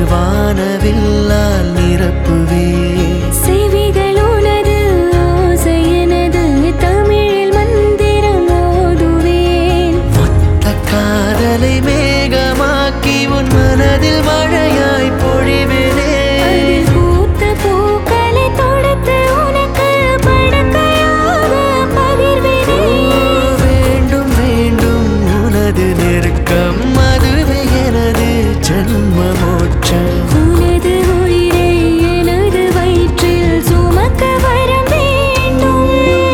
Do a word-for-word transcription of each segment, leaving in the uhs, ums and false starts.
வானவில்லால் நிரப்புவே செவிகள் உனது ஓசை எனது தமிழில் மந்திரம் ஓதுவேன் மொத்த காதலை மேகமாக்கி உன் மனதில் மழையாய் பொழிவேனே அதில் பூத்த பூக்களை தொடுத்து உனக்கு படுக்கையாக பகிர்வேனே வேண்டும் வேண்டும் உனது நெருக்கம் அதுவே எனது ஜன்ம மோட்சம் உனது உயிரை எனது வயிற்றில் சுமக்க வரம் வேண்டும்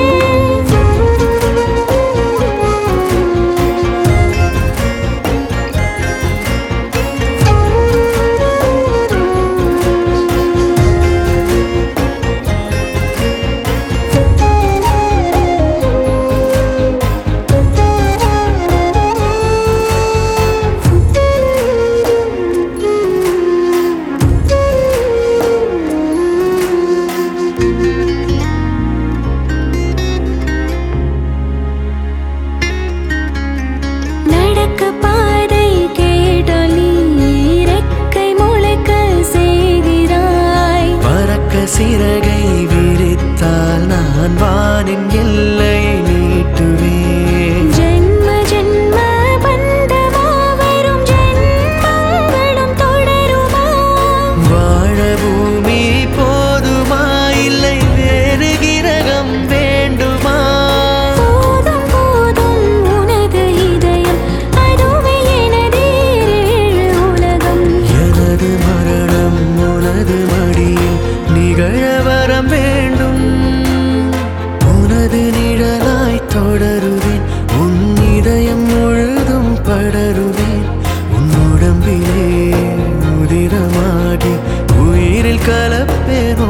நடக்க பாதை கேட்டால் நீ இறக்கை முளைக்க செய்கிறாய் பறக்க சிறகை விரித்தால் நான் வானின் எல்லை நீட்டுவேன் ஜென்ம ஜென்ம பந்தமா வரும் ஜென்மங்களும் தொடருமா வாழ பூமி போதுமா இல்லை வேறு கிரகம் வேண்டுமா போதும் போதும் உனது இதயம் அதுவே எனது ஏழு உலகம் எனது மரணம் உனது மடியில் நிகழ வரம் வேண்டும் உனது நிழலாய் தொடருவேன் உன் இதயம் முழுதும் படருவேன் உன் உடம்பிலே உதிரமாகி உயிரில் கலப்பேனோ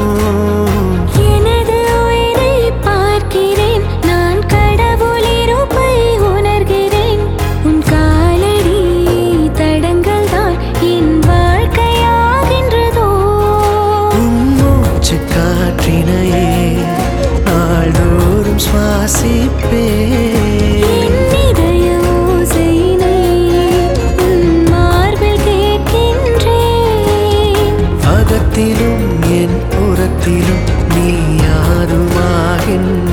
எனது உயிரை பார்க்கிறேன் நான் கடவுள் இருப்பை உணர்கிறேன் உன் காலடி தடங்கள் தான் என் வாழ்க்கையாகின்றதோ உன் மூச்சு காற்றினையே நாள்தோறும் சுவாசிப்பேன் என் இதய ஓசையினை உன் மார்பில் கேட்கின்றேன் அகத்திலும் என் புறத்திலும் நீ யாருமாகின்ற